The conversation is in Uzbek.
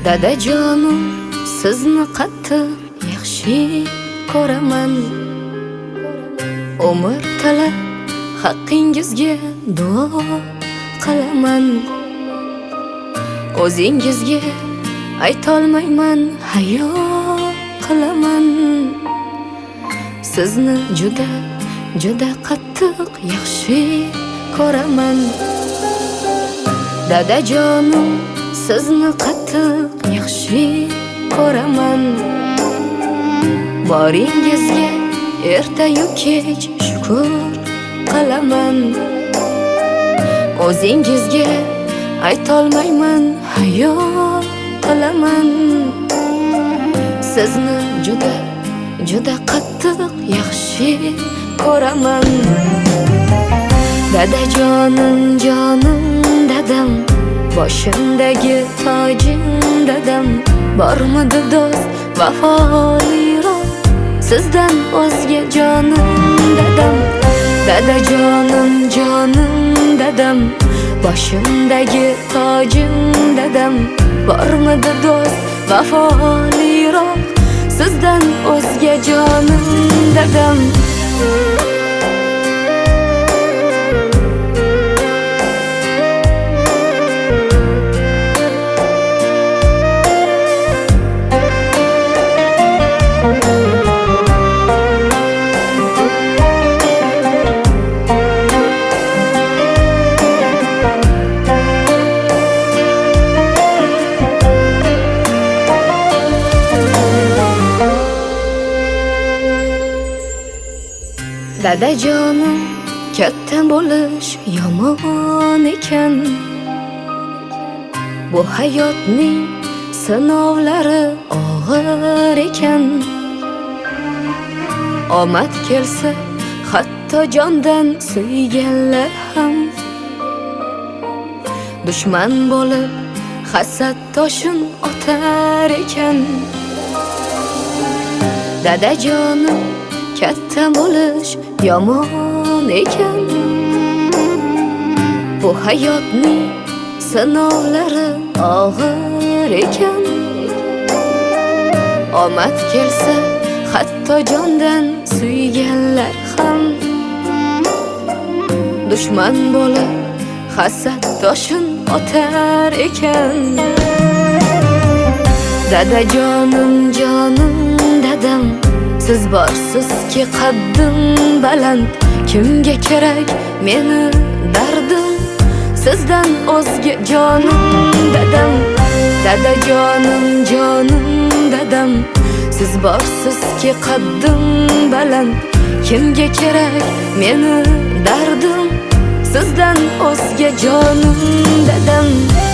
Dadajonim, sizni qattiq yaxshi ko'raman. Umr talab haqqingizga duo qilaman. O'zingizga aytolmayman, hayo qilaman. Sizni juda qattiq yaxshi ko'raman. Dadajonim, sizni qattiq yaxshi ko'raman. Boringizga ertayu kech shukr qilaman. O'zingizga aytolmayman, hayo qilaman. Sizni juda qattiq yaxshi ko'raman. Dadajonim, jonim dadam, boshimdagi tojim dadam. Bormidi do'st vafoliroq sizdan o'zga jonim dadam. Dadajonim, jonim dadam, boshimdagi tojim dadam. Bormidi do'st vafoliroq sizdan o'zga jonim dadam. Dadajonim, katta bo'lish yomon ekan. Bu hayotning sinovlari og'ir ekan. Omad kelsa, hatto jondan suyganlar ham dushman bo'lib hasad toshin otar ekan. Dadajonim, katta bo'lish yomon ekan. Bu hayotning sinovlari og'ir ekan. Omad kelsa, hatto jondan suyganlar ham dushman bo'lib hasad toshin otar ekan. Dadajonim, jonim dadam, siz borsizki qaddim baland. Kimga kerak meni dardim, sizdan o'zga jonim dadam. Dadajonim, jonim dadam, siz borsizki qaddim baland. Kimga kerak meni dardim, sizdan o'zga jonim dadam.